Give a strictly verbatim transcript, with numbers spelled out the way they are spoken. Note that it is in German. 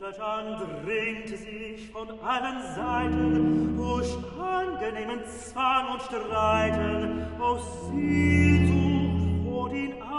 Dann dringt sich von allen Seiten durch angenehmen Zwang und Streiten aus Sehnsucht vor den